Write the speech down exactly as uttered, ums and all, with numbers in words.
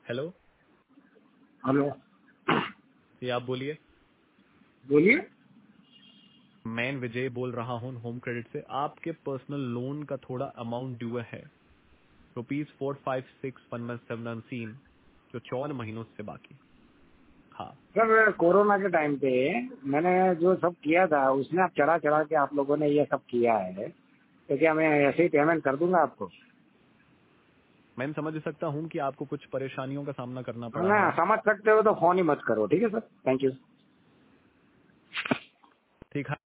Hello. Hello. जी आप बोलिए। बोलिए। मैं विजय बोल रहा हूँ होम क्रेडिट से। आपके पर्सनल लोन का थोड़ा अमाउंट ड्यू है, rupees four five six one one seven unseen, जो चौवन महीनों से बाकी। हाँ सर, कोरोना के टाइम पे मैंने जो सब किया था उसमें आप चढ़ा चढ़ा के आप लोगों ने ये सब किया है, तो क्या मैं ऐसे ही पेमेंट कर दूंगा आपको? मैं समझ सकता हूँ कि आपको कुछ परेशानियों का सामना करना पड़ा ना है। समझ सकते हो तो फोन ही मत करो। ठीक है सर, थैंक यू। ठीक है।